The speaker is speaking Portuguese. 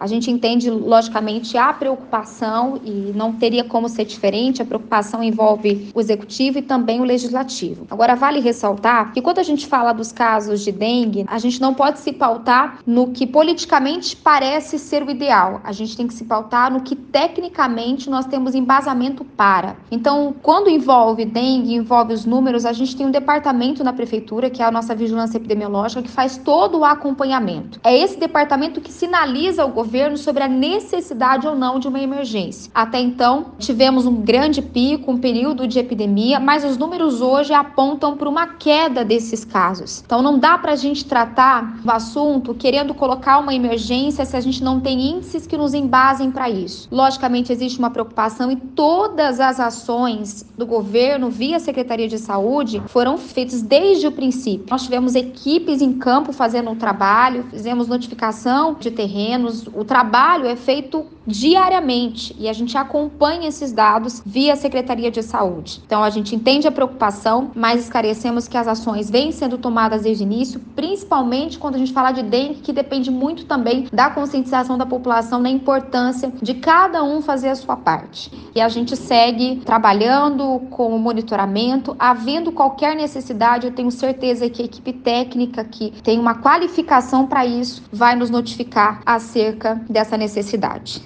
A gente entende, logicamente, a preocupação e não teria como ser diferente. A preocupação envolve o executivo e também o legislativo. Agora, vale ressaltar que quando a gente fala dos casos de dengue, a gente não pode se pautar no que politicamente parece ser o ideal. A gente tem que se pautar no que tecnicamente nós temos embasamento para. Então, quando envolve dengue, envolve os números, a gente tem um departamento na prefeitura, que é a nossa vigilância epidemiológica, que faz todo o acompanhamento. É esse departamento que sinaliza ao governo sobre a necessidade ou não de uma emergência. Até então, tivemos um grande pico, um período de epidemia, mas os números hoje apontam para uma queda desses casos. Então, não dá para a gente tratar o assunto querendo colocar uma emergência se a gente não tem índices que nos embasem para isso. Logicamente, existe uma preocupação e todas as ações do governo via Secretaria de Saúde foram feitas desde o princípio. Nós tivemos equipes em campo fazendo o trabalho, fizemos notificação de terrenos, o trabalho é feito diariamente e a gente acompanha esses dados via Secretaria de Saúde. Então, a gente entende a preocupação, mas esclarecemos que as ações vêm sendo tomadas desde o início, principalmente quando a gente fala de dengue, que depende muito também da conscientização da população, da importância de cada um fazer a sua parte. E a gente segue trabalhando com o monitoramento, havendo qualquer necessidade, eu tenho certeza que a equipe técnica que tem uma qualificação para isso vai nos notificar acerca dessa necessidade.